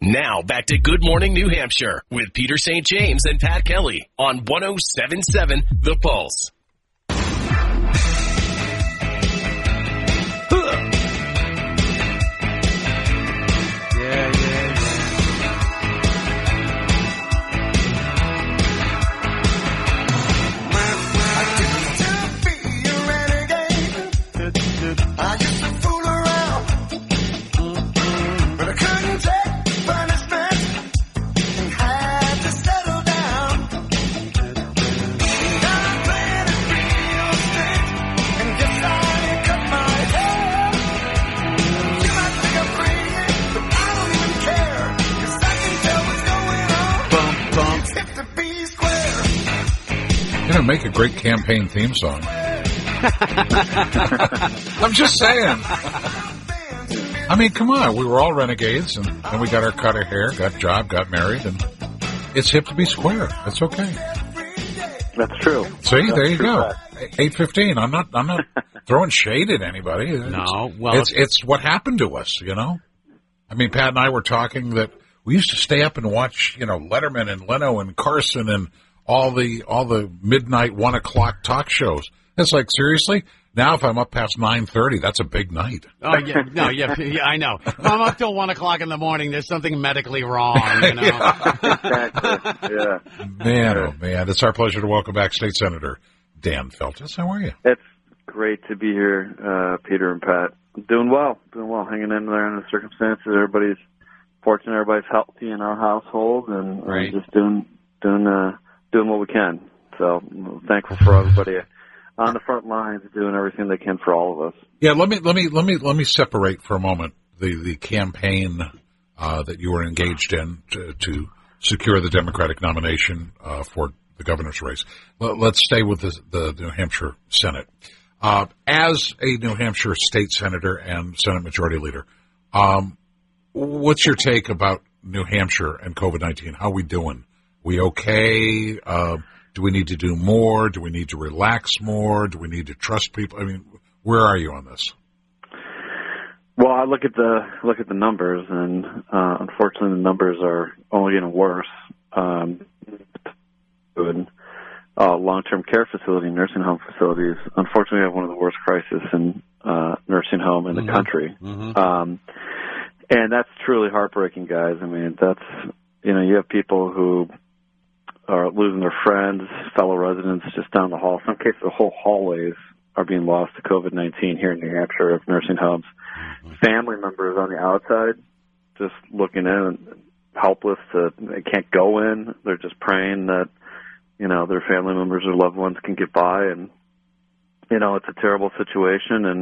Now back to Good Morning New Hampshire with Peter St. James and Pat Kelly on 107.7 The Pulse. Make a great campaign theme song. I'm just saying. I mean, come on. We were all renegades, and then we got our cut of hair, got a job, got married, and it's hip to be square. It's okay. That's true. See, That's there you true, go. 8:15. I'm not throwing shade at anybody. No, well, it's what happened to us. You know. I mean, Pat and I were talking that we used to stay up and watch, Letterman and Leno and Carson and all the midnight 1 o'clock talk shows. It's like, seriously? Now if I'm up past 9:30, that's a big night. Oh, yeah. No, yeah, I know. If I'm up till 1 o'clock in the morning, there's something medically wrong, Yeah. Man, oh man. It's our pleasure to welcome back State Senator Dan Feltes. How are you? It's great to be here, Peter and Pat. Doing well, hanging in there in the circumstances. Everybody's fortunate, everybody's healthy in our household, and right. Just doing what we can. So I'm thankful for everybody on the front lines doing everything they can for all of us. Yeah, let me separate for a moment the campaign that you were engaged in to secure the Democratic nomination for the governor's race. Let's stay with the New Hampshire Senate. As a New Hampshire state senator and Senate Majority Leader, what's your take about New Hampshire and COVID-19? How are we doing? We okay? Do we need to do more? Do we need to relax more? Do we need to trust people? I mean, where are you on this? Well, I look at the numbers, and unfortunately, the numbers are only getting worse. Long-term care facility, nursing home facilities, unfortunately, have one of the worst crises in nursing home in the country. Mm-hmm. And that's truly heartbreaking, guys. I mean, you have people who are losing their friends, fellow residents just down the hall. In some cases, the whole hallways are being lost to COVID-19 here in New Hampshire of nursing homes. Mm-hmm. Family members on the outside just looking in, helpless. They can't go in. They're just praying that, their family members or loved ones can get by. And, it's a terrible situation. And,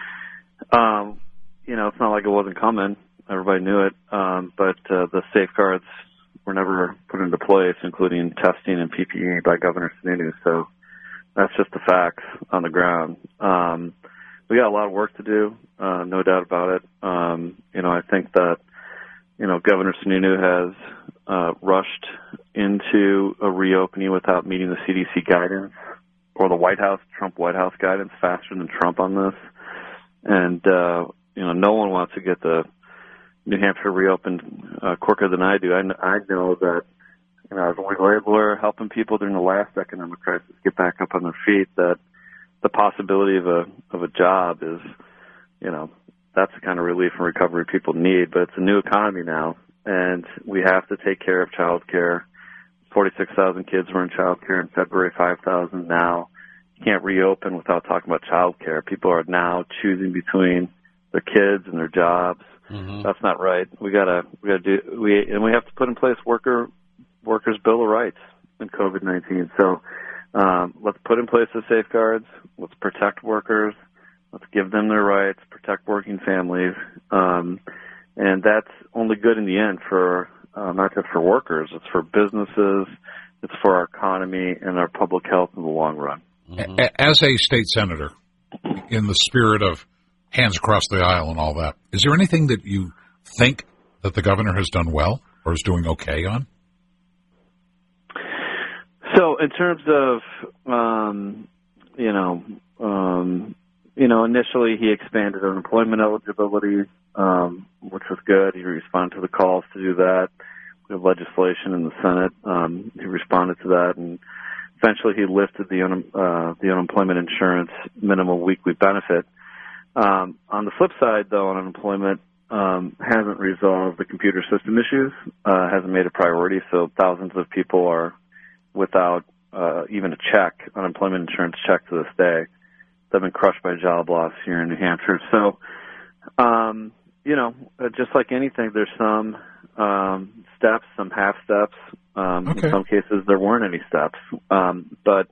it's not like it wasn't coming. Everybody knew it. But the safeguards were never put into place, including testing and PPE by Governor Sununu. So that's just the facts on the ground. We got a lot of work to do, no doubt about it. I think that, Governor Sununu has rushed into a reopening without meeting the CDC guidance or the Trump White House guidance faster than Trump on this. And, no one wants to get the New Hampshire reopened quicker than I do. I know that, as a legal aid lawyer helping people during the last economic crisis get back up on their feet, that the possibility of a job is, that's the kind of relief and recovery people need. But it's a new economy now, and we have to take care of child care. 46,000 kids were in child care in February, 5,000 now. You can't reopen without talking about child care. People are now choosing between their kids and their jobs. Mm-hmm. That's not right. We have to put in place workers' Bill of Rights in COVID-19. So let's put in place the safeguards. Let's protect workers. Let's give them their rights, protect working families. And that's only good in the end for not just for workers. It's for businesses. It's for our economy and our public health in the long run. Mm-hmm. As a state senator, in the spirit of hands across the aisle and all that, is there anything that you think that the governor has done well or is doing okay on? So in terms of, initially he expanded unemployment eligibility. which was good. He responded to the calls to do that. We have legislation in the Senate. He responded to that, and eventually he lifted the unemployment insurance minimum weekly benefit. On the flip side, though, unemployment hasn't resolved the computer system issues, hasn't made a priority, so thousands of people are without even a check, unemployment insurance check to this day. They've been crushed by job loss here in New Hampshire. So, just like anything, there's some steps, some half steps. Okay. In some cases, there weren't any steps. But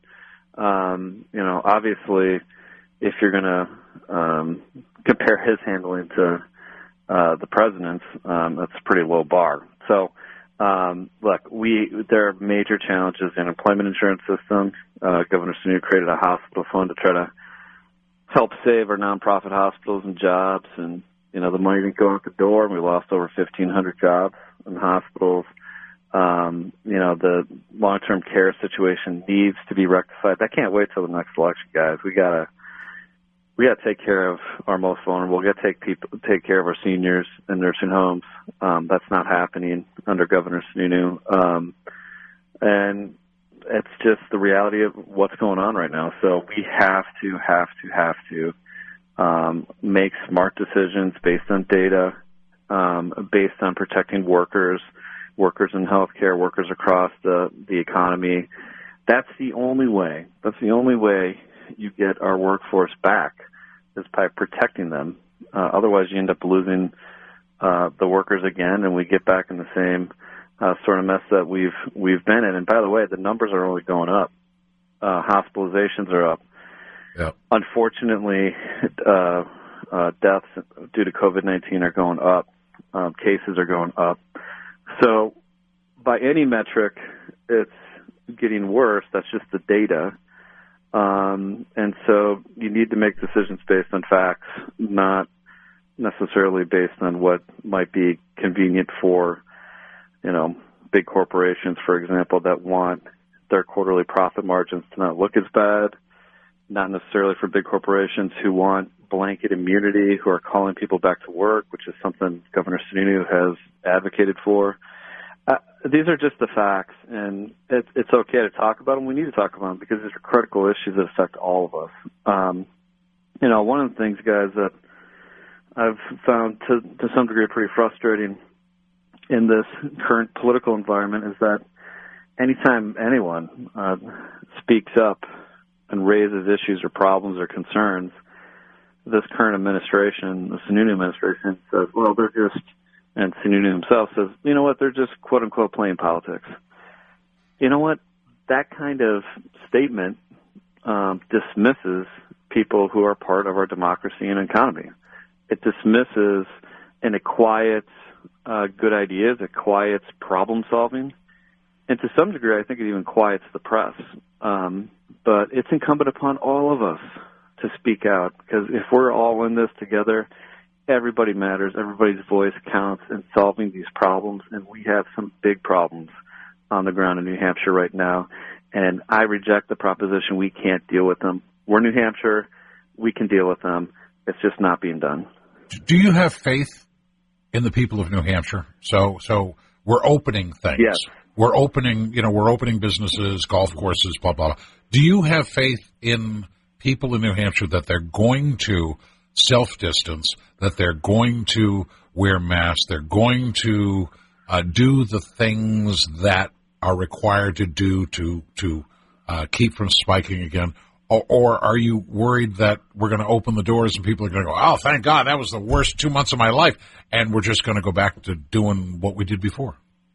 obviously, if you're going to compare his handling to the president's, that's a pretty low bar. So, look, there are major challenges in the unemployment insurance system. Governor Sununu created a hospital fund to try to help save our nonprofit hospitals and jobs, and the money didn't go out the door, and we lost over 1,500 jobs in hospitals. The long-term care situation needs to be rectified. That can't wait till the next election, guys. We gotta take care of our most vulnerable. We gotta take care of our seniors in nursing homes. That's not happening under Governor Sununu, and it's just the reality of what's going on right now. So we have to make smart decisions based on data, based on protecting workers in healthcare, workers across the economy. That's the only way. That's the only way you get our workforce back, is by protecting them. Otherwise, you end up losing the workers again, and we get back in the same sort of mess that we've been in. And by the way, the numbers are only going up. Hospitalizations are up. Yep. Unfortunately, deaths due to COVID-19 are going up. Cases are going up. So by any metric, it's getting worse. That's just the data. And so you need to make decisions based on facts, not necessarily based on what might be convenient for, big corporations, for example, that want their quarterly profit margins to not look as bad, not necessarily for big corporations who want blanket immunity, who are calling people back to work, which is something Governor Sununu has advocated for. These are just the facts, and it's okay to talk about them. We need to talk about them because these are critical issues that affect all of us. One of the things, guys, that I've found to some degree pretty frustrating in this current political environment is that anytime anyone speaks up and raises issues or problems or concerns, this current administration, the Sununu administration, says, well, they're just, and Sununu himself says, you know what, they're just, quote unquote, playing politics. You know what? That kind of statement dismisses people who are part of our democracy and economy. It dismisses and it quiets good ideas, it quiets problem solving, and to some degree I think it even quiets the press. But it's incumbent upon all of us to speak out, because if we're all in this together, everybody matters, everybody's voice counts in solving these problems, and we have some big problems on the ground in New Hampshire right now, and I reject the proposition we can't deal with them. We're New Hampshire, we can deal with them, it's just not being done. Do you have faith in the people of New Hampshire? So we're opening things. Yes. We're opening businesses, golf courses, blah, blah, blah. Do you have faith in people in New Hampshire that they're going to self-distance, that they're going to wear masks, they're going to do the things that are required to do to keep from spiking again? Or are you worried that we're going to open the doors and people are going to go, oh, thank God, that was the worst 2 months of my life, and we're just going to go back to doing what we did before?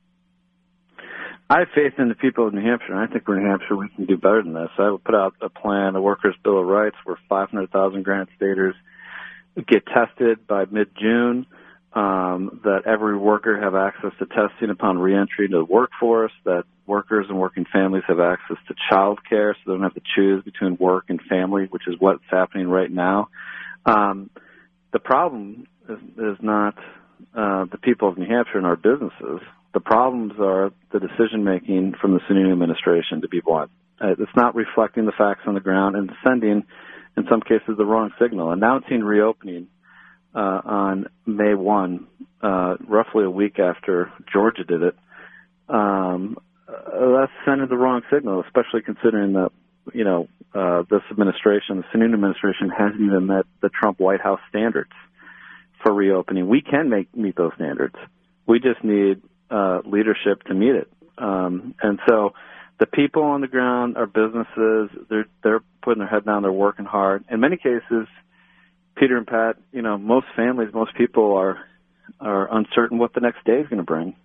I have faith in the people of New Hampshire, and I think we're New Hampshire, we can do better than this. I will put out a plan, a Workers' Bill of Rights, where 500,000 Granite Staters get tested by mid-June, that every worker have access to testing upon reentry into the workforce, that workers and working families have access to child care so they don't have to choose between work and family, which is what's happening right now. The problem is not the people of New Hampshire and our businesses. The problems are the decision-making from the Sununu administration, to be blunt. It's not reflecting the facts on the ground and sending, in some cases, the wrong signal. Announcing reopening on May 1, roughly a week after Georgia did it, that's sending the wrong signal, especially considering that, this administration, the Sununu administration, hasn't even met the Trump White House standards for reopening. We can meet those standards. We just need leadership to meet it. And so the people on the ground, our businesses, they're putting their head down, they're working hard. In many cases, Peter and Pat, most families, most people are uncertain what the next day is going to bring.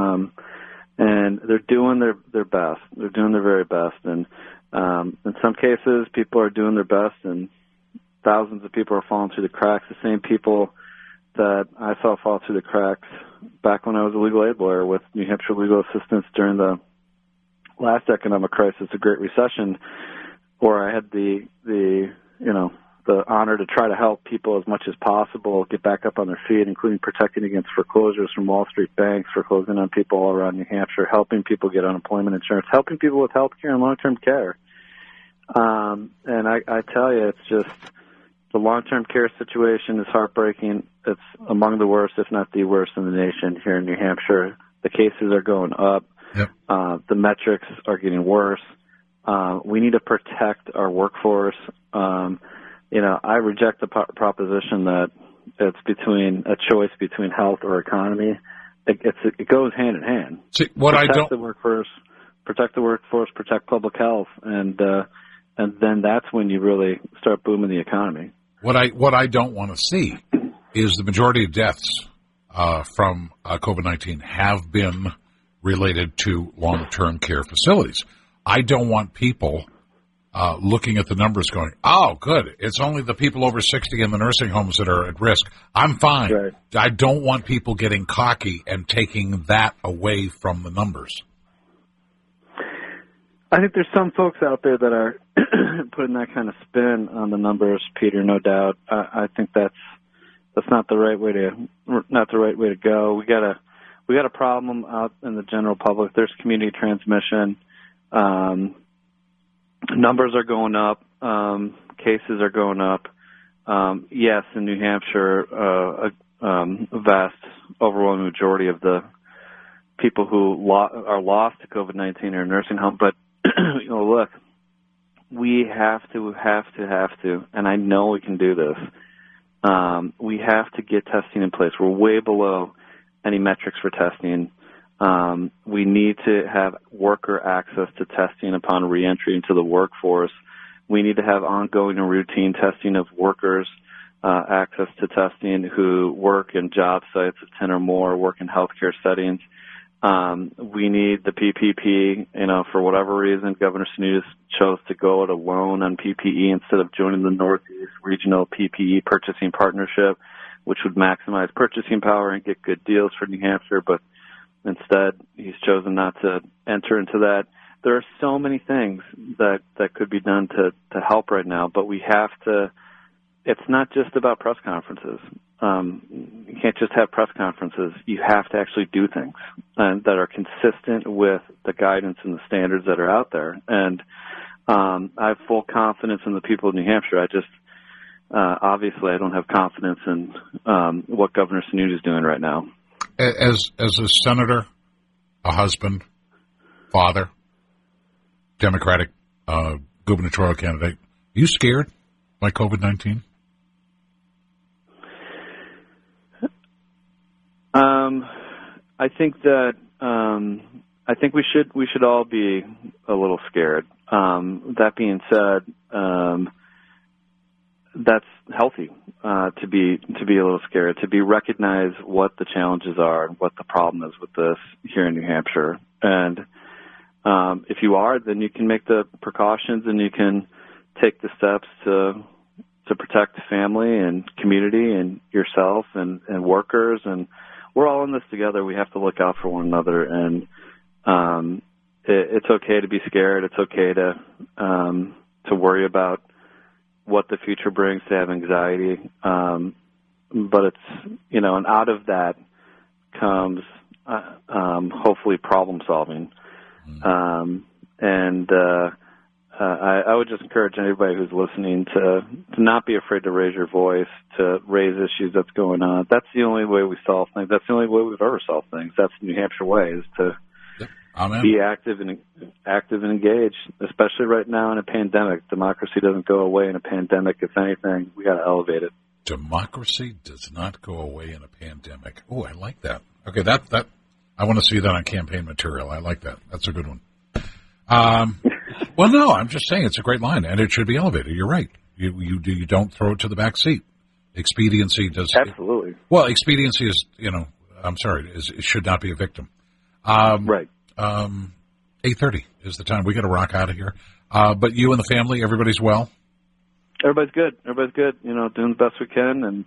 And they're doing their best. They're doing their very best. And in some cases, people are doing their best, and thousands of people are falling through the cracks. The same people that I saw fall through the cracks back when I was a legal aid lawyer with New Hampshire Legal Assistance during the last economic crisis, the Great Recession, where I had the honor to try to help people as much as possible get back up on their feet, including protecting against foreclosures from Wall Street banks, foreclosing on people all around New Hampshire, helping people get unemployment insurance, helping people with health care and long-term care. And I tell you, it's just the long-term care situation is heartbreaking. It's among the worst, if not the worst in the nation here in New Hampshire. The cases are going up. Yep. The metrics are getting worse. We need to protect our workforce. I reject the proposition that it's between a choice between health or economy. It goes hand in hand. See, protect the workforce, protect public health, and then that's when you really start booming the economy. What I don't want to see is the majority of deaths from COVID-19 have been related to long-term care facilities. I don't want people looking at the numbers going, oh, good, it's only the people over 60 in the nursing homes that are at risk. I'm fine. Right. I don't want people getting cocky and taking that away from the numbers. I think there's some folks out there that are putting that kind of spin on the numbers, Peter. No doubt. I think that's not the right way to go. We got a problem out in the general public. There's community transmission. Numbers are going up. Cases are going up. Yes, in New Hampshire, a vast, overwhelming majority of the people who are lost to COVID-19 are in nursing home. But look, we have to, and I know we can do this. We have to get testing in place. We're way below any metrics for testing. We need to have worker access to testing upon reentry into the workforce. We need to have ongoing and routine testing of workers, access to testing who work in job sites of 10 or more, work in healthcare settings. We need the PPP. For whatever reason, Governor Sununu chose to go it alone on PPE instead of joining the Northeast Regional PPE Purchasing Partnership, which would maximize purchasing power and get good deals for New Hampshire, but instead, he's chosen not to enter into that. There are so many things that could be done to help right now, but we have to – it's not just about press conferences. You can't just have press conferences. You have to actually do things that are consistent with the guidance and the standards that are out there. And I have full confidence in the people of New Hampshire. I just obviously I don't have confidence in what Governor Sununu is doing right now. As a senator, a husband, father, Democratic gubernatorial candidate, are you scared by COVID-19? I think that I think we should all be a little scared. That being said, that's healthy to be a little scared, to recognize what the challenges are and what the problem is with this here in New Hampshire. And if you are, then you can make the precautions and you can take the steps to protect family and community and yourself and workers. And we're all in this together. We have to look out for one another. And it's okay to be scared. It's okay to worry about what the future brings, to have anxiety. But it's, and out of that comes hopefully problem solving. And I would just encourage anybody who's listening to not be afraid to raise your voice, to raise issues that's going on. That's the only way we solve things. That's the only way we've ever solved things. That's the New Hampshire way, is to be active and engaged, especially right now in a pandemic. Democracy doesn't go away in a pandemic. If anything, we got to elevate it. Democracy does not go away in a pandemic. Oh, I like that. Okay, that I want to see that on campaign material. I like that. That's a good one. Well, no, I'm just saying it's a great line, and it should be elevated. You're right. You don't throw it to the back seat. Expediency does. Absolutely. Well, expediency is, it should not be a victim. Right. 8:30 is the time. We got to rock out of here. But you and the family, everybody's well? Everybody's good. Doing the best we can, and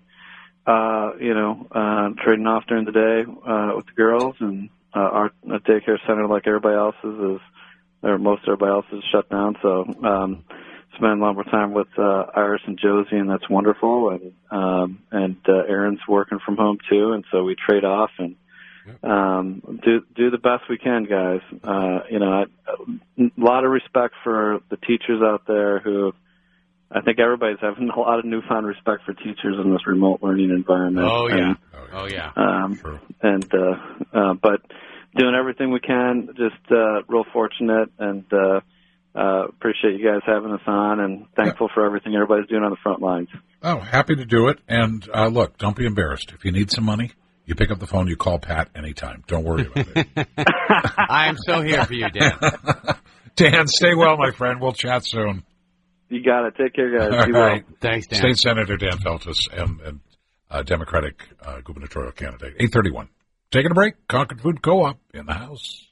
trading off during the day with the girls, and our daycare center, like everybody else's, most everybody else is shut down. So spending a lot more time with Iris and Josie, and that's wonderful. And Aaron's working from home too, and so we trade off and do the best we can, guys. A lot of respect for the teachers out there who. I think everybody's having a lot of newfound respect for teachers in this remote learning environment. Oh yeah. But doing everything we can, just real fortunate, and appreciate you guys having us on, and thankful for everything everybody's doing on the front lines. Oh, happy to do it. And look, don't be embarrassed. If you need some money, you pick up the phone, you call Pat anytime. Don't worry about it. I am so here for you, Dan. Dan, stay well, my friend. We'll chat soon. You got it. Take care, guys. All right. Thanks, Dan. State Senator Dan Feltus and Democratic gubernatorial candidate. 8:31. Taking a break. Concord Food Co-op in the house.